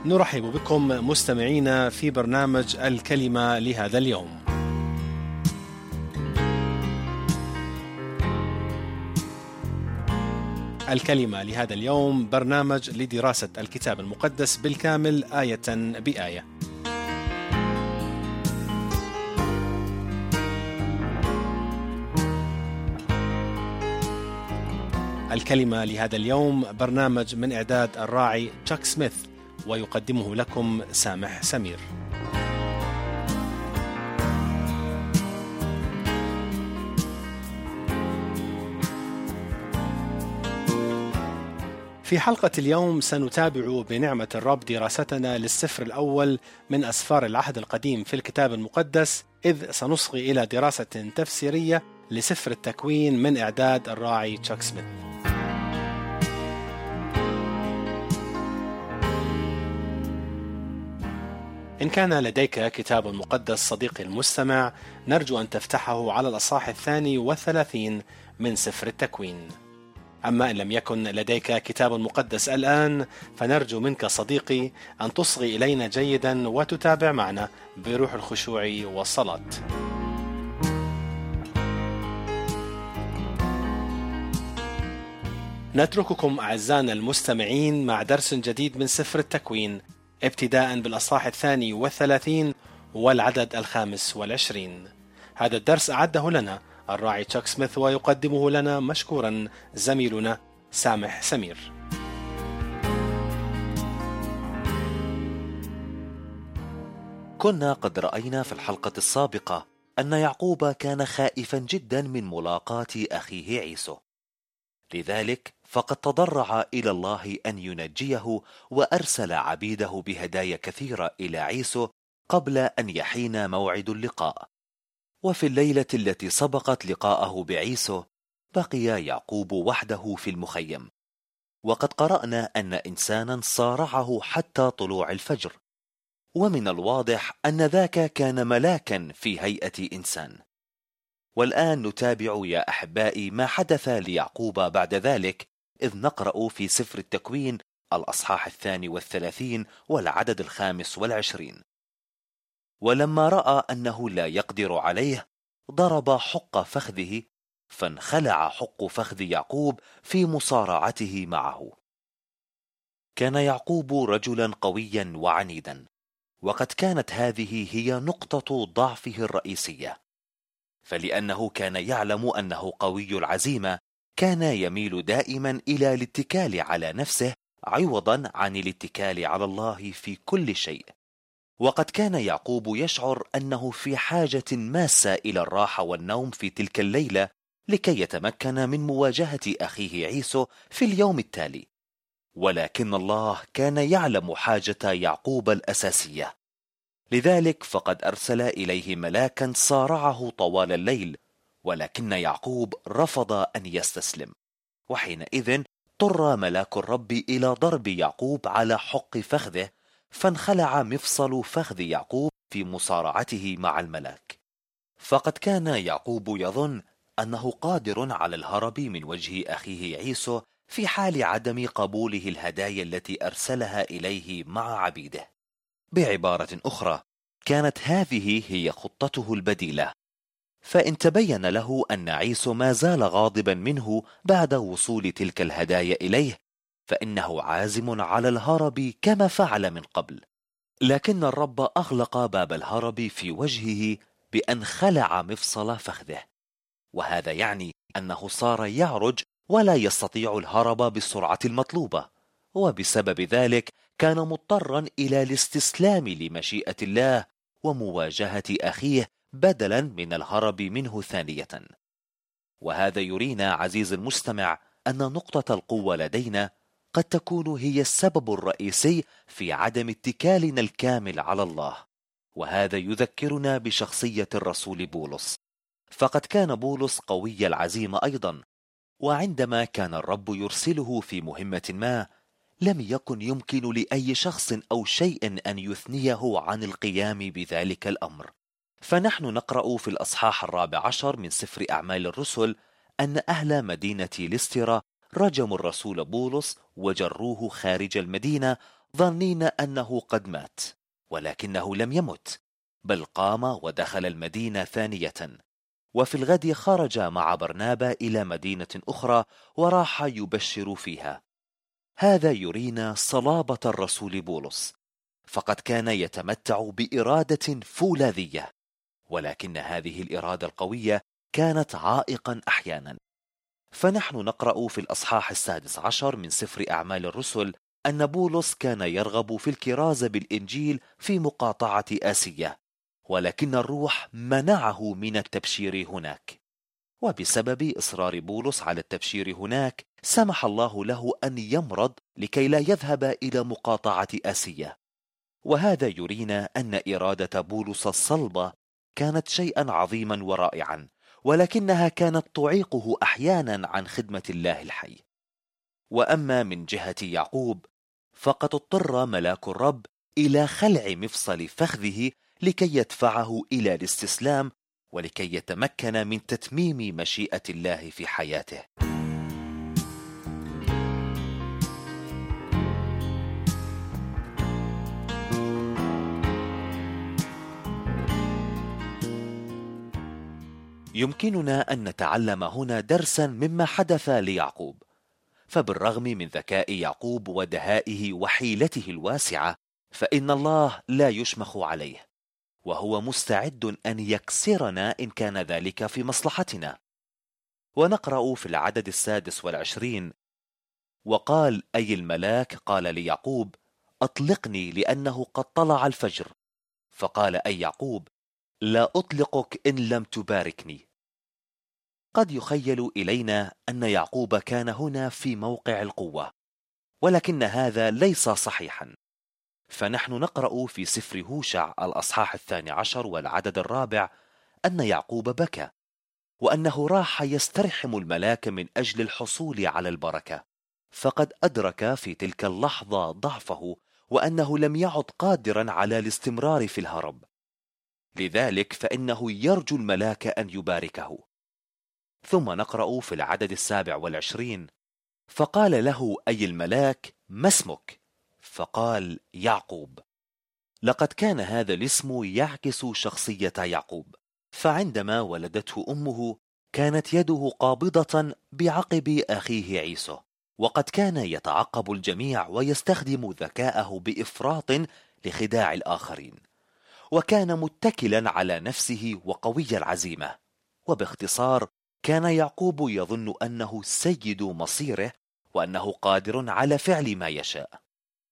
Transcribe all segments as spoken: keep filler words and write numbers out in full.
نرحب بكم مستمعينا في برنامج الكلمة لهذا اليوم. الكلمة لهذا اليوم برنامج لدراسة الكتاب المقدس بالكامل آية بآية. الكلمة لهذا اليوم برنامج من إعداد الراعي تشاك سميث، ويقدمه لكم سامح سمير. في حلقة اليوم سنتابع بنعمة الرب دراستنا للسفر الأول من أسفار العهد القديم في الكتاب المقدس، إذ سنصغي إلى دراسة تفسيرية لسفر التكوين من إعداد الراعي تشاك سميث. إن كان لديك كتاب مقدس صديقي المستمع، نرجو أن تفتحه على الأصحاح الثاني والثلاثين من سفر التكوين. أما إن لم يكن لديك كتاب مقدس الآن، فنرجو منك صديقي أن تصغي إلينا جيدا وتتابع معنا بروح الخشوع والصلاة. نترككم أعزائنا المستمعين مع درس جديد من سفر التكوين، ابتداء بالأصحاح الثاني والثلاثين والعدد الخامس والعشرين. هذا الدرس أعده لنا الراعي تشاك سميث، ويقدمه لنا مشكورا زميلنا سامح سمير. كنا قد رأينا في الحلقة السابقة أن يعقوب كان خائفا جدا من ملاقاة أخيه عيسو، لذلك فقد تضرع إلى الله أن ينجيه، وأرسل عبيده بهدايا كثيرة إلى عيسو قبل أن يحين موعد اللقاء. وفي الليلة التي سبقت لقاءه بعيسو بقي يعقوب وحده في المخيم، وقد قرأنا أن إنسانا صارعه حتى طلوع الفجر، ومن الواضح أن ذاك كان ملاكا في هيئة إنسان. والآن نتابع يا أحبائي ما حدث ليعقوب بعد ذلك، إذ نقرأ في سفر التكوين الأصحاح الثاني والثلاثين والعدد الخامس والعشرين. ولما رأى أنه لا يقدر عليه ضرب حق فخذه، فانخلع حق فخذ يعقوب في مصارعته معه. كان يعقوب رجلا قويا وعنيدا، وقد كانت هذه هي نقطة ضعفه الرئيسية، فلأنه كان يعلم أنه قوي العزيمة كان يميل دائما إلى الاتكال على نفسه عوضا عن الاتكال على الله في كل شيء. وقد كان يعقوب يشعر أنه في حاجة ماسة إلى الراحة والنوم في تلك الليلة لكي يتمكن من مواجهة أخيه عيسو في اليوم التالي، ولكن الله كان يعلم حاجة يعقوب الأساسية، لذلك فقد أرسل إليه ملاكا صارعه طوال الليل، ولكن يعقوب رفض أن يستسلم. وحينئذ اضطر ملاك الرب إلى ضرب يعقوب على حق فخذه، فانخلع مفصل فخذ يعقوب في مصارعته مع الملاك. فقد كان يعقوب يظن أنه قادر على الهرب من وجه أخيه عيسو في حال عدم قبوله الهدايا التي أرسلها إليه مع عبيده. بعبارة أخرى، كانت هذه هي خطته البديلة. فإن تبين له أن عيسو ما زال غاضبا منه بعد وصول تلك الهدايا إليه، فإنه عازم على الهرب كما فعل من قبل، لكن الرب أغلق باب الهرب في وجهه بأن خلع مفصل فخذه، وهذا يعني أنه صار يعرج ولا يستطيع الهرب بالسرعة المطلوبة، وبسبب ذلك كان مضطرا إلى الاستسلام لمشيئة الله ومواجهة أخيه بدلا من الهرب منه ثانية. وهذا يرينا عزيز المستمع أن نقطة القوة لدينا قد تكون هي السبب الرئيسي في عدم اتكالنا الكامل على الله. وهذا يذكرنا بشخصية الرسول بولس، فقد كان بولس قوي العزيمة أيضا، وعندما كان الرب يرسله في مهمة ما لم يكن يمكن لأي شخص أو شيء أن يثنيه عن القيام بذلك الأمر. فنحن نقرأ في الأصحاح الرابع عشر من سفر أعمال الرسل أن أهل مدينة ليسترا رجموا الرسول بولس وجروه خارج المدينة ظنين أنه قد مات، ولكنه لم يمت، بل قام ودخل المدينة ثانية. وفي الغد خرج مع برنابا إلى مدينة أخرى وراح يبشر فيها. هذا يرينا صلابة الرسول بولس، فقد كان يتمتع بإرادة فولاذية، ولكن هذه الإرادة القوية كانت عائقا أحيانا. فنحن نقرأ في الأصحاح السادس عشر من سفر أعمال الرسل أن بولس كان يرغب في الكرازة بالإنجيل في مقاطعة آسيا، ولكن الروح منعه من التبشير هناك. وبسبب إصرار بولس على التبشير هناك سمح الله له أن يمرض لكي لا يذهب إلى مقاطعة آسيا. وهذا يرينا أن إرادة بولس الصلبة كانت شيئا عظيما ورائعا، ولكنها كانت تعيقه أحيانا عن خدمة الله الحي. وأما من جهة يعقوب فقد اضطر ملاك الرب إلى خلع مفصل فخذه لكي يدفعه إلى الاستسلام، ولكي يتمكن من تتميم مشيئة الله في حياته. يمكننا أن نتعلم هنا درسا مما حدث ليعقوب. فبالرغم من ذكاء يعقوب ودهائه وحيلته الواسعة، فإن الله لا يشمخ عليه، وهو مستعد أن يكسرنا إن كان ذلك في مصلحتنا. ونقرأ في العدد السادس والعشرين: وقال أي الملاك قال ليعقوب: أطلقني لأنه قد طلع الفجر. فقال أي يعقوب: لا أطلقك إن لم تباركني. قد يخيل إلينا أن يعقوب كان هنا في موقع القوة، ولكن هذا ليس صحيحا. فنحن نقرأ في سفر هوشع الأصحاح الثاني عشر والعدد الرابع أن يعقوب بكى، وأنه راح يسترحم الملاك من أجل الحصول على البركة، فقد أدرك في تلك اللحظة ضعفه وأنه لم يعد قادرا على الاستمرار في الهرب. لذلك فإنه يرجو الملاك أن يباركه. ثم نقرأ في العدد السابع والعشرين: فقال له أي الملاك: ما اسمك؟ فقال: يعقوب. لقد كان هذا الاسم يعكس شخصية يعقوب، فعندما ولدته أمه كانت يده قابضة بعقب أخيه عيسو، وقد كان يتعقب الجميع ويستخدم ذكاءه بإفراط لخداع الآخرين، وكان متكلا على نفسه وقوي العزيمة. وباختصار كان يعقوب يظن أنه سيد مصيره وأنه قادر على فعل ما يشاء.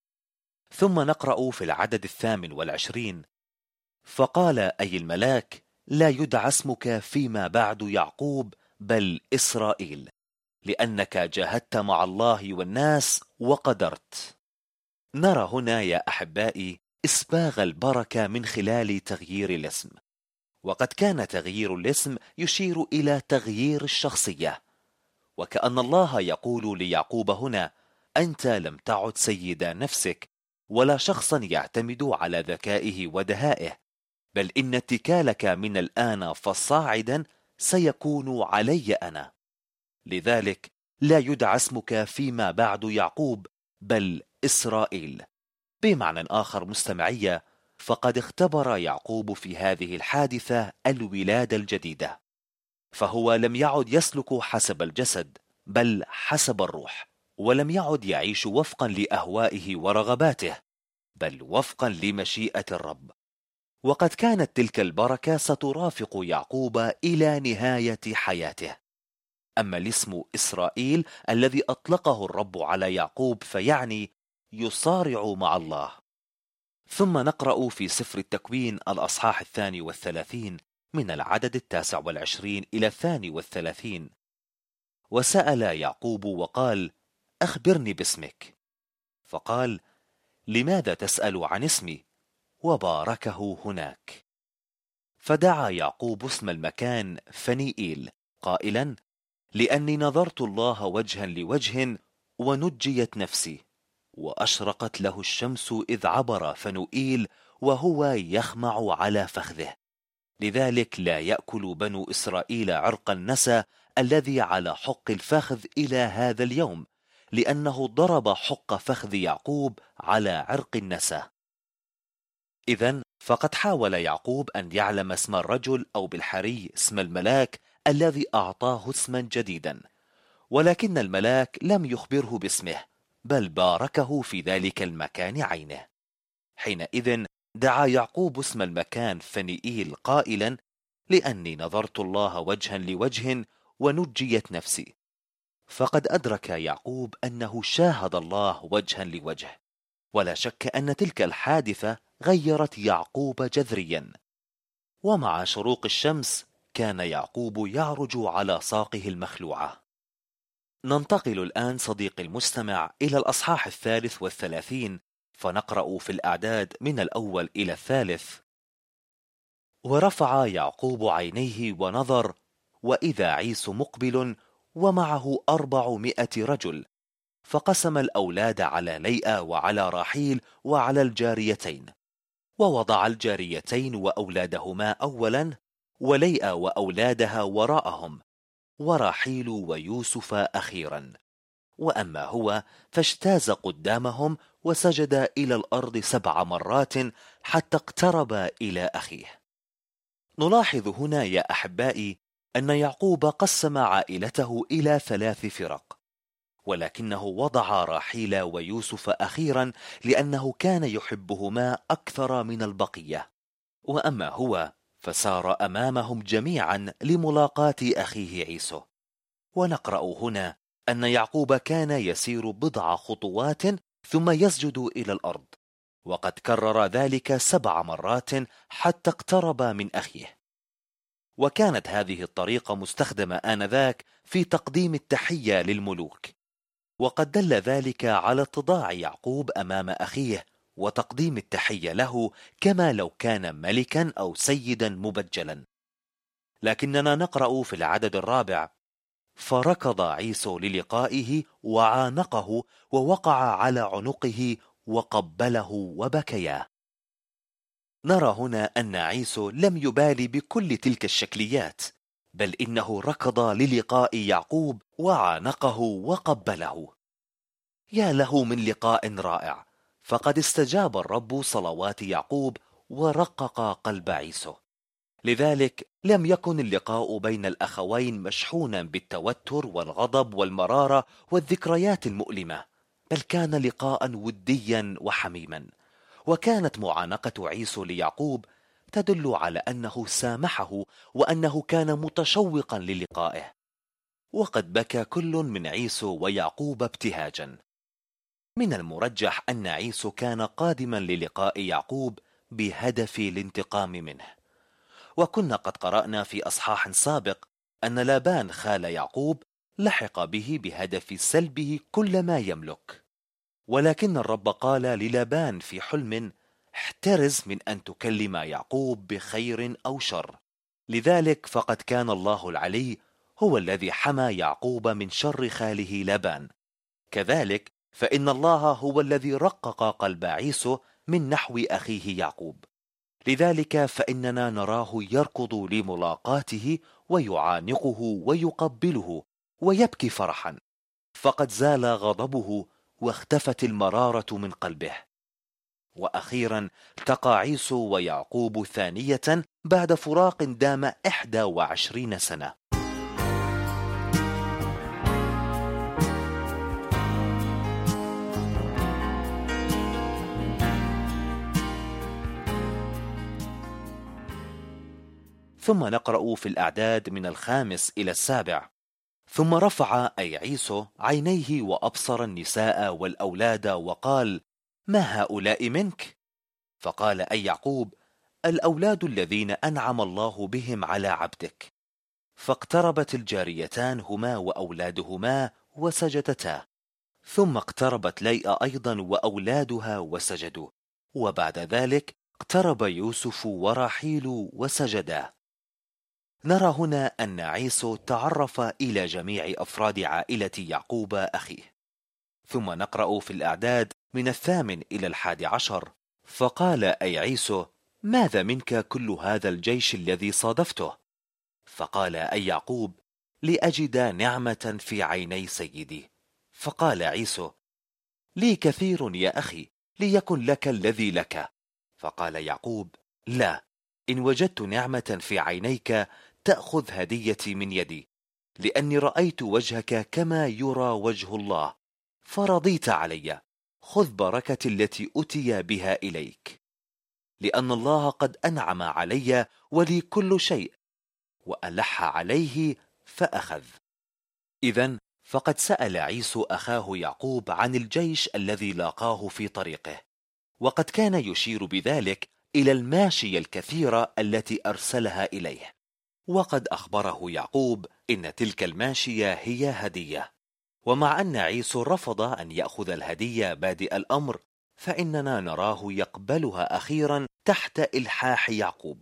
ثم نقرأ في العدد الثامن والعشرين: فقال أي الملاك: لا يدعى اسمك فيما بعد يعقوب بل إسرائيل، لأنك جاهدت مع الله والناس وقدرت. نرى هنا يا أحبائي إسباغ البركة من خلال تغيير الاسم، وقد كان تغيير الاسم يشير إلى تغيير الشخصية، وكأن الله يقول ليعقوب هنا: أنت لم تعد سيد نفسك ولا شخصا يعتمد على ذكائه ودهائه، بل إن اتكالك من الآن فصاعدا سيكون علي أنا. لذلك لا يدعى اسمك فيما بعد يعقوب بل إسرائيل. بمعنى آخر مستمعية، فقد اختبر يعقوب في هذه الحادثة الولادة الجديدة، فهو لم يعد يسلك حسب الجسد بل حسب الروح، ولم يعد يعيش وفقا لأهوائه ورغباته بل وفقا لمشيئة الرب. وقد كانت تلك البركة سترافق يعقوب إلى نهاية حياته. أما الاسم إسرائيل الذي أطلقه الرب على يعقوب فيعني يصارع مع الله. ثم نقرأ في سفر التكوين الأصحاح الثاني والثلاثين من العدد التاسع والعشرين إلى الثاني والثلاثين: وسأل يعقوب وقال: أخبرني باسمك. فقال: لماذا تسأل عن اسمي؟ وباركه هناك. فدعا يعقوب اسم المكان فنيئيل قائلا: لأني نظرت الله وجها لوجه ونجيت نفسي. وأشرقت له الشمس إذ عبر فنوئيل وهو يخمع على فخذه. لذلك لا يأكل بنو إسرائيل عرق النسى الذي على حق الفخذ إلى هذا اليوم، لأنه ضرب حق فخذ يعقوب على عرق النسا. إذن فقد حاول يعقوب أن يعلم اسم الرجل أو بالحري اسم الملاك الذي أعطاه اسما جديدا، ولكن الملاك لم يخبره باسمه، بل باركه في ذلك المكان عينه. حينئذ دعا يعقوب اسم المكان فنيئيل قائلا: لأني نظرت الله وجها لوجه ونجيت نفسي. فقد أدرك يعقوب أنه شاهد الله وجها لوجه، ولا شك أن تلك الحادثة غيرت يعقوب جذريا. ومع شروق الشمس كان يعقوب يعرج على ساقه المخلوعة. ننتقل الآن صديقي المستمع إلى الأصحاح الثالث والثلاثين، فنقرأ في الأعداد من الأول إلى الثالث. ورفع يعقوب عينيه ونظر، وإذا عيسو مقبل ومعه أربعمائة رجل، فقسم الأولاد على ليئة وعلى راحيل وعلى الجاريتين، ووضع الجاريتين وأولادهما أولا، وليئة وأولادها وراءهم، وراحيل ويوسف أخيرا. وأما هو فاجتاز قدامهم وسجد إلى الأرض سبع مرات حتى اقترب إلى أخيه. نلاحظ هنا يا أحبائي أن يعقوب قسم عائلته إلى ثلاث فرق، ولكنه وضع راحيل ويوسف أخيرا لأنه كان يحبهما أكثر من البقية. وأما هو فسار أمامهم جميعا لملاقاة أخيه عيسو. ونقرأ هنا أن يعقوب كان يسير بضع خطوات ثم يسجد إلى الأرض، وقد كرر ذلك سبع مرات حتى اقترب من أخيه. وكانت هذه الطريقة مستخدمة آنذاك في تقديم التحية للملوك، وقد دل ذلك على اتضاع يعقوب أمام أخيه وتقديم التحية له كما لو كان ملكا أو سيدا مبجلا. لكننا نقرأ في العدد الرابع: فركض عيسو للقائه وعانقه ووقع على عنقه وقبله وبكيا. نرى هنا أن عيسو لم يبالي بكل تلك الشكليات، بل إنه ركض للقاء يعقوب وعانقه وقبله. يا له من لقاء رائع! فقد استجاب الرب صلوات يعقوب ورقق قلب عيسو. لذلك لم يكن اللقاء بين الأخوين مشحونا بالتوتر والغضب والمرارة والذكريات المؤلمة، بل كان لقاء وديا وحميما. وكانت معانقة عيسو ليعقوب تدل على أنه سامحه وأنه كان متشوقا للقائه. وقد بكى كل من عيسو ويعقوب ابتهاجا. من المرجح أن عيسو كان قادما للقاء يعقوب بهدف الانتقام منه. وكنا قد قرأنا في أصحاح سابق أن لابان خال يعقوب لحق به بهدف سلبه كل ما يملك، ولكن الرب قال للابان في حلم: احترز من أن تكلم يعقوب بخير أو شر. لذلك فقد كان الله العلي هو الذي حمى يعقوب من شر خاله لابان. كذلك فإن الله هو الذي رقق قلب عيسو من نحو أخيه يعقوب. لذلك فإننا نراه يركض لملاقاته ويعانقه ويقبله ويبكي فرحا، فقد زال غضبه واختفت المرارة من قلبه. وأخيرا التقى عيسو ويعقوب ثانية بعد فراق دام إحدى وعشرين سنة. ثم نقرأ في الأعداد من الخامس إلى السابع: ثم رفع أي عيسو عينيه وأبصر النساء والأولاد وقال: ما هؤلاء منك؟ فقال أي يعقوب: الأولاد الذين أنعم الله بهم على عبدك. فاقتربت الجاريتان هما وأولادهما وسجدتا، ثم اقتربت ليئة أيضا وأولادها وسجدوا، وبعد ذلك اقترب يوسف وراحيل وسجدا. نرى هنا أن عيسو تعرف إلى جميع أفراد عائلة يعقوب أخيه. ثم نقرأ في الأعداد من الثامن إلى الحادي عشر: فقال أي عيسو: ماذا منك كل هذا الجيش الذي صادفته؟ فقال أي يعقوب: لأجد نعمة في عيني سيدي. فقال عيسو: لي كثير يا أخي، ليكن لك الذي لك. فقال يعقوب: لا، إن وجدت نعمة في عينيك تأخذ هديتي من يدي، لأني رأيت وجهك كما يرى وجه الله، فرضيت علي. خذ بركتي التي أتي بها إليك، لأن الله قد أنعم علي ولي كل شيء. وألح عليه فأخذ. إذن فقد سأل عيسو أخاه يعقوب عن الجيش الذي لاقاه في طريقه، وقد كان يشير بذلك إلى الماشية الكثيرة التي أرسلها إليه. وقد أخبره يعقوب إن تلك الماشية هي هدية. ومع أن عيسو رفض أن يأخذ الهدية بادئ الأمر، فإننا نراه يقبلها أخيرا تحت إلحاح يعقوب.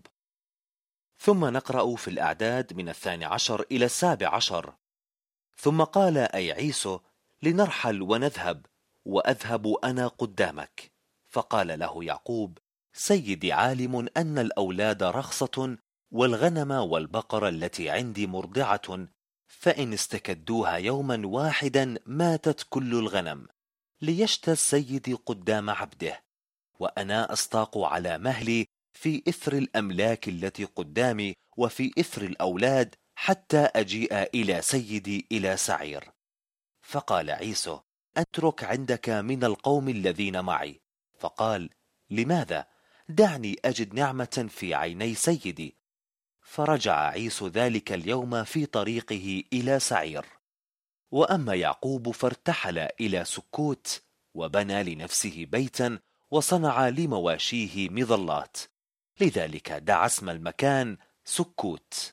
ثم نقرأ في الأعداد من الثاني عشر إلى السابع عشر: ثم قال أي عيسو: لنرحل ونذهب، وأذهب أنا قدامك. فقال له يعقوب: سيدي عالم أن الأولاد رخصة، والغنم والبقر التي عندي مرضعة، فإن استكدوها يوما واحدا ماتت كل الغنم، ليشتى السيد قدام عبده، وأنا أستاق على مهلي في إثر الأملاك التي قدامي وفي إثر الأولاد، حتى أجيء إلى سيدي إلى سعير. فقال عيسو: أترك عندك من القوم الذين معي. فقال: لماذا؟ دعني أجد نعمة في عيني سيدي. فرجع عيسو ذلك اليوم في طريقه إلى سعير. وأما يعقوب فارتحل إلى سكوت، وبنى لنفسه بيتا، وصنع لمواشيه مظلات، لذلك دعا اسم المكان سكوت.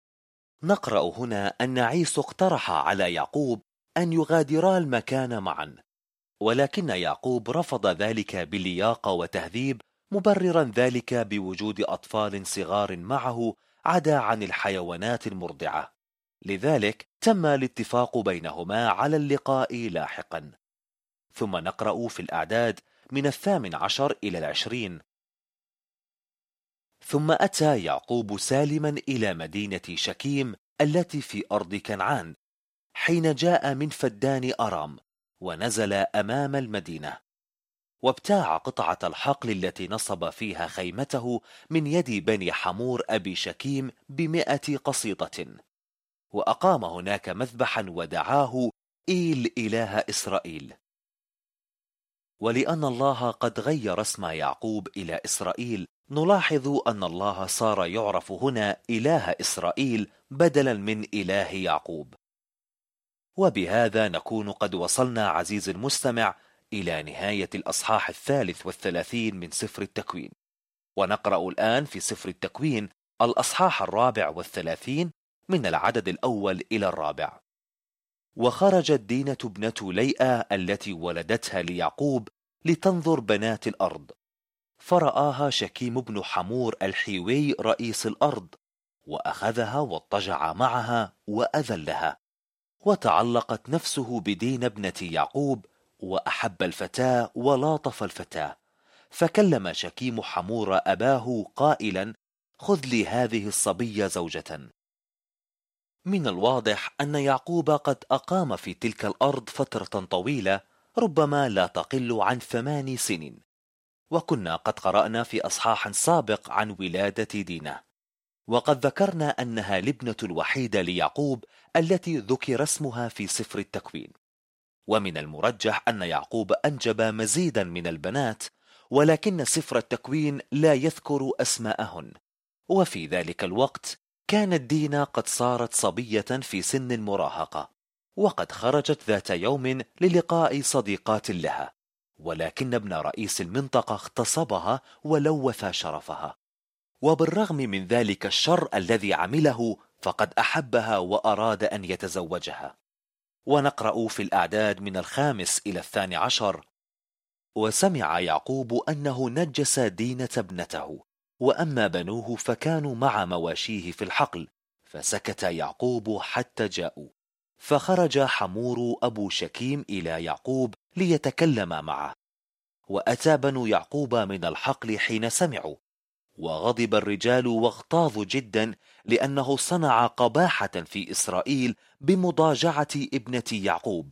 نقرأ هنا أن عيسو اقترح على يعقوب أن يغادرا المكان معا، ولكن يعقوب رفض ذلك بلياقة وتهذيب، مبررا ذلك بوجود أطفال صغار معه عدا عن الحيوانات المرضعة. لذلك تم الاتفاق بينهما على اللقاء لاحقا. ثم نقرأ في الأعداد من الثامن عشر إلى العشرين: ثم أتى يعقوب سالما إلى مدينة شكيم التي في أرض كنعان، حين جاء من فدان أرام، ونزل أمام المدينة، وابتاع قطعة الحقل التي نصب فيها خيمته من يد بني حمور أبي شكيم بمئة قصيطة، وأقام هناك مذبحا ودعاه إيل إله إسرائيل. ولأن الله قد غير اسم يعقوب إلى إسرائيل، نلاحظ أن الله صار يعرف هنا إله إسرائيل بدلا من إله يعقوب. وبهذا نكون قد وصلنا عزيز المستمع إلى نهاية الأصحاح الثالث والثلاثين من سفر التكوين. ونقرأ الآن في سفر التكوين الأصحاح الرابع والثلاثين من العدد الأول إلى الرابع. وخرجت دينة ابنة ليئة التي ولدتها ليعقوب لتنظر بنات الأرض، فرآها شكيم بن حمور الحيوي رئيس الأرض، وأخذها واضطجع معها وأذلها، وتعلقت نفسه بدين ابنة يعقوب، وأحب الفتاة ولاطف الفتاة. فكلم شكيم حمور أباه قائلا: خذ لي هذه الصبية زوجة. من الواضح أن يعقوب قد أقام في تلك الأرض فترة طويلة، ربما لا تقل عن ثمان سنين. وكنا قد قرأنا في أصحاح سابق عن ولادة دينة، وقد ذكرنا أنها الابنة الوحيدة ليعقوب التي ذكر اسمها في سفر التكوين. ومن المرجح أن يعقوب أنجب مزيدا من البنات، ولكن سفر التكوين لا يذكر أسماءهن. وفي ذلك الوقت كانت دينا قد صارت صبية في سن المراهقة، وقد خرجت ذات يوم للقاء صديقات لها، ولكن ابن رئيس المنطقة اغتصبها ولوث شرفها. وبالرغم من ذلك الشر الذي عمله، فقد أحبها وأراد أن يتزوجها. ونقرأ في الأعداد من الخامس إلى الثاني عشر: وسمع يعقوب أنه نجس دينة ابنته، وأما بنوه فكانوا مع مواشيه في الحقل، فسكت يعقوب حتى جاءوا. فخرج حمور أبو شكيم إلى يعقوب ليتكلم معه، وأتى بنو يعقوب من الحقل حين سمعوا، وغضب الرجال واغتاظوا جدا، لأنه صنع قباحة في إسرائيل بمضاجعة ابنة يعقوب،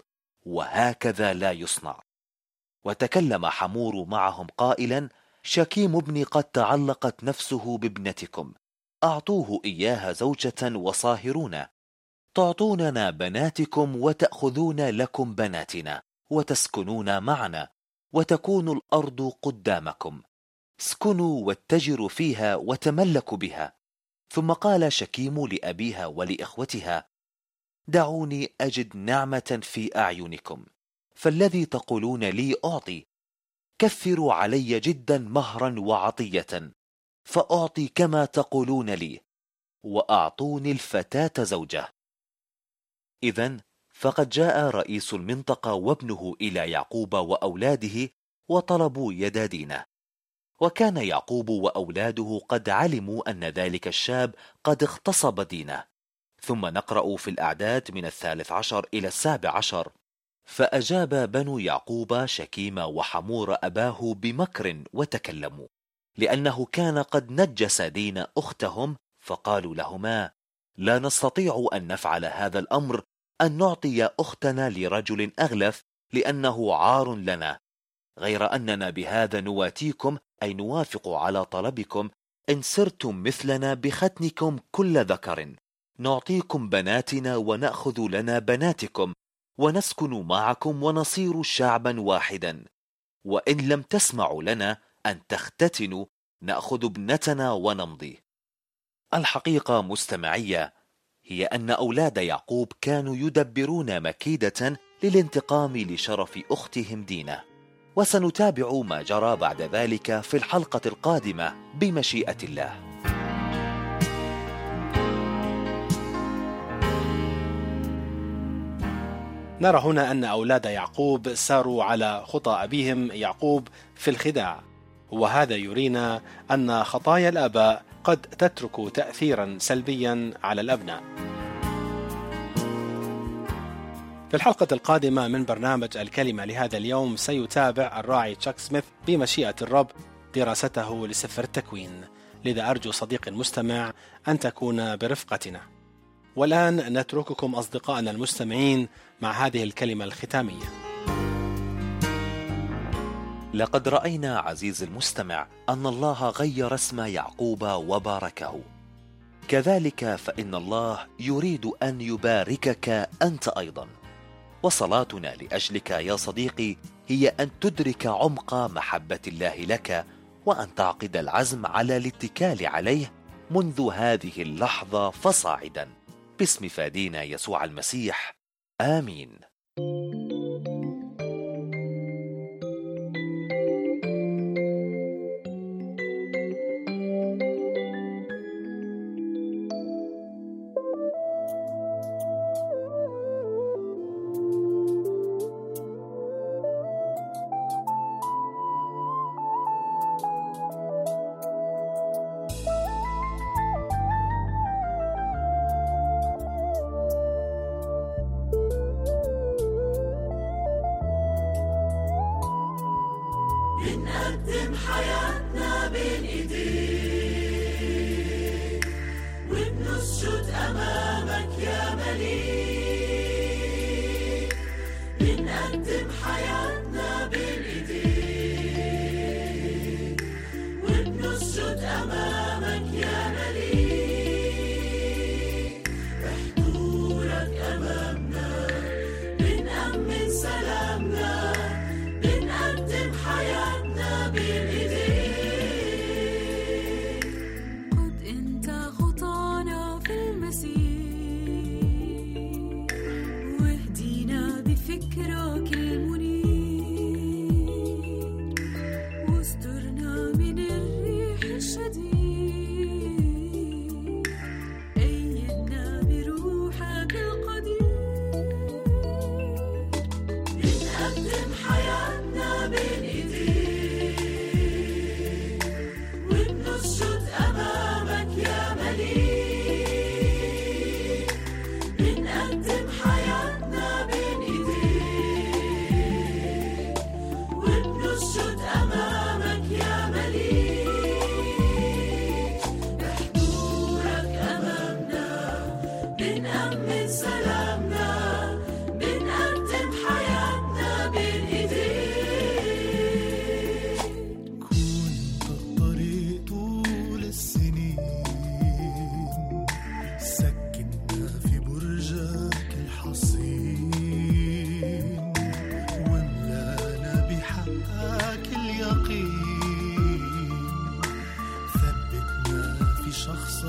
وهكذا لا يصنع. وتكلم حمور معهم قائلا: شكيم ابني قد تعلقت نفسه بابنتكم، أعطوه إياها زوجة وصاهرون، تعطوننا بناتكم وتأخذون لكم بناتنا وتسكنون معنا وتكون الأرض قدامكم، اسكنوا واتجروا فيها وتملكوا بها. ثم قال شكيم لأبيها ولإخوتها: دعوني أجد نعمة في أعينكم، فالذي تقولون لي أعطي، كثروا علي جدا مهرا وعطية، فأعطي كما تقولون لي، وأعطوني الفتاة زوجة. إذن فقد جاء رئيس المنطقة وابنه إلى يعقوب وأولاده وطلبوا يد دينه، وكان يعقوب وأولاده قد علموا أن ذلك الشاب قد اغتصب دينه. ثم نقرأ في الأعداد من الثالث عشر إلى السابع عشر: فأجاب بنو يعقوب شكيم وحمور أباه بمكر وتكلموا، لأنه كان قد نجس دين أختهم، فقالوا لهما: لا نستطيع أن نفعل هذا الأمر، أن نعطي أختنا لرجل أغلف، لأنه عار لنا، غير أننا بهذا نواتيكم، أي نوافق على طلبكم، إن سرتم مثلنا بختنكم كل ذكر، نعطيكم بناتنا ونأخذ لنا بناتكم، ونسكن معكم ونصير شعبا واحدا، وإن لم تسمعوا لنا أن تختتنوا نأخذ ابنتنا ونمضي. الحقيقة مستمعية هي أن أولاد يعقوب كانوا يدبرون مكيدة للانتقام لشرف أختهم دينة، وسنتابع ما جرى بعد ذلك في الحلقة القادمة بمشيئة الله. نرى هنا أن أولاد يعقوب ساروا على خطى أبيهم يعقوب في الخداع، وهذا يرينا أن خطايا الآباء قد تترك تأثيرا سلبيا على الأبناء. في الحلقة القادمة من برنامج الكلمة لهذا اليوم سيتابع الراعي تشاك سميث بمشيئة الرب دراسته لسفر التكوين، لذا أرجو صديقي المستمع أن تكون برفقتنا. والآن نترككم أصدقائنا المستمعين مع هذه الكلمة الختامية. لقد رأينا عزيز المستمع أن الله غير اسم يعقوب وباركه، كذلك فإن الله يريد أن يباركك أنت أيضا. وصلاتنا لأجلك يا صديقي هي أن تدرك عمق محبة الله لك، وأن تعقد العزم على الاتكال عليه منذ هذه اللحظة فصاعدا، باسم فادينا يسوع المسيح، آمين.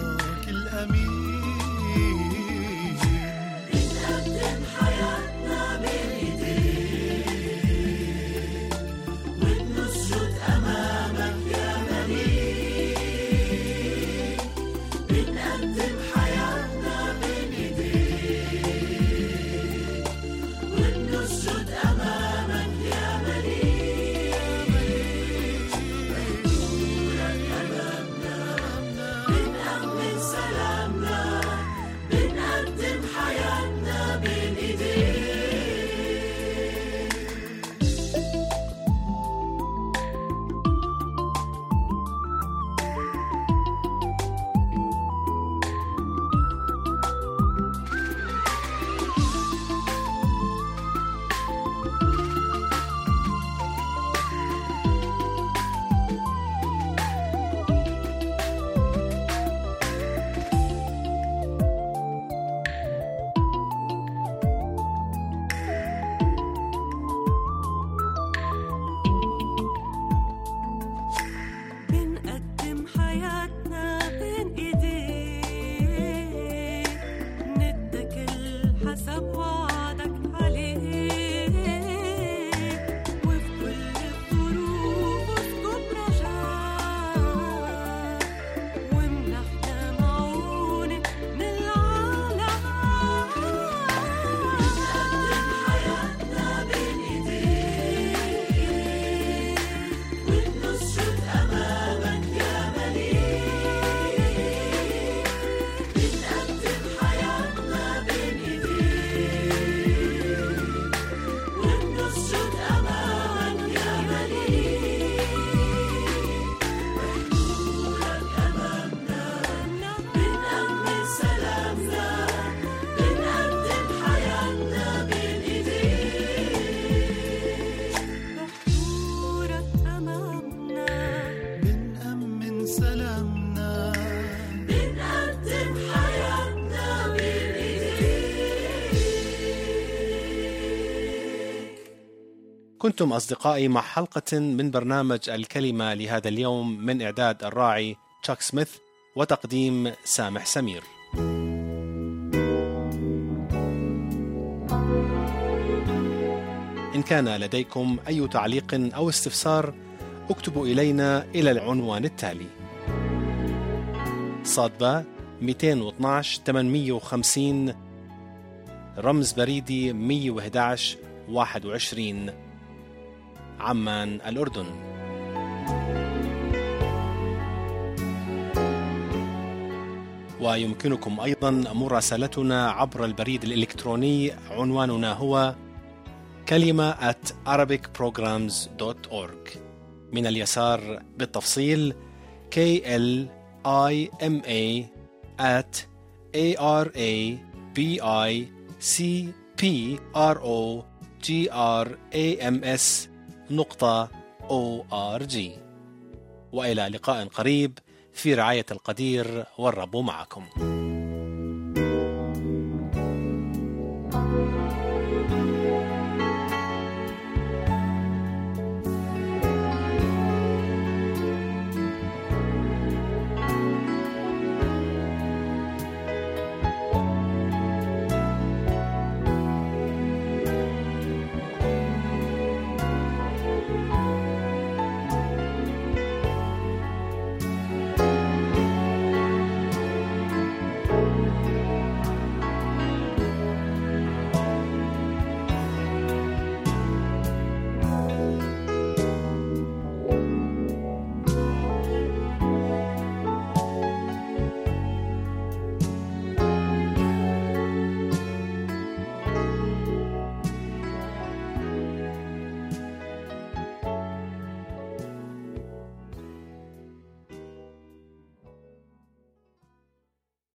وصاك الأمين. بنقدم حياتنا بين إيديك وبنسجد أمامك يا مليك. بنقدم حياتنا بين إيديك وبنسجد أمامك يا مليك. بنقولك أمامنا بنأمن سلامنا، بنقدم حياتنا بين إيديك. بنقدم حياتنا بين إيديك، نتكل حسب وعدك عليك، وفي كل الظروف اسكب رجاك، ومنحنا معونة من العالم. بنقدم حياتنا بين إيديك وبنسجد أمامك يا مليك. بنقدم حياتنا بين إيديك وبنسجد أمامك يا مليك. بحضورك أمامنا بنأمن سلامنا، بنقدم حياتنا بين إيديك. بحضورك أمامنا بنأمن سلامنا، بنقدم حياتنا بين إيديك. كنتم أصدقائي مع حلقة من برنامج الكلمة لهذا اليوم من إعداد الراعي تشاك سميث وتقديم سامح سمير. إن كان لديكم أي تعليق أو استفسار اكتبوا إلينا إلى العنوان التالي: صادبة مئتين واثناشر ثمانمئة وخمسين، رمز بريدي مئة وأحد عشر واحد وعشرين، عمان الأردن. ويمكنكم أيضا مراسلتنا عبر البريد الإلكتروني، عنواننا هو كلمة at arabic programs dot org. من اليسار بالتفصيل K L I M A at A R A B I C P R O G R A M S نقطة O R G. وإلى لقاء قريب في رعاية القدير، والرب معكم.